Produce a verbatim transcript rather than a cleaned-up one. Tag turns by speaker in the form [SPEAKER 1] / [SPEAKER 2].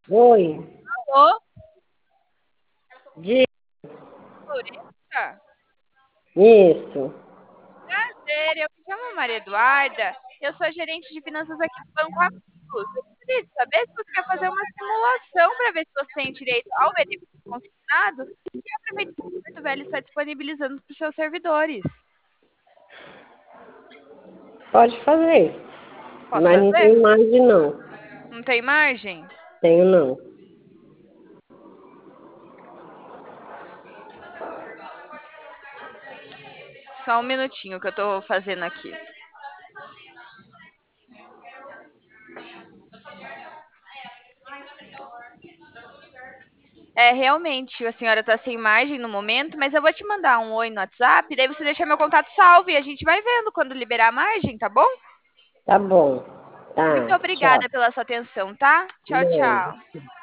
[SPEAKER 1] Oi,
[SPEAKER 2] Alô,
[SPEAKER 1] de
[SPEAKER 2] Florença?
[SPEAKER 1] isso.
[SPEAKER 2] Prazer, eu me chamo Maria Eduarda, eu sou gerente de finanças aqui do Banco Amigos. Eu gostaria de saber se você quer fazer uma simulação para ver se você tem direito ao benefício consignado e aproveita que o Porto Velho está disponibilizando para os seus servidores.
[SPEAKER 1] Pode fazer,
[SPEAKER 2] Posso
[SPEAKER 1] mas não
[SPEAKER 2] fazer?
[SPEAKER 1] tem margem não.
[SPEAKER 2] Não tem margem?
[SPEAKER 1] Tenho não.
[SPEAKER 2] Só um minutinho que eu estou fazendo aqui. É, realmente, a senhora está sem margem no momento, mas eu vou te mandar um oi no WhatsApp, daí você deixa meu contato salvo e a gente vai vendo quando liberar a margem, tá bom?
[SPEAKER 1] Tá bom.
[SPEAKER 2] Muito
[SPEAKER 1] Tá, tchau.
[SPEAKER 2] obrigada pela sua atenção, tá? Tchau,
[SPEAKER 1] Não.
[SPEAKER 2] tchau.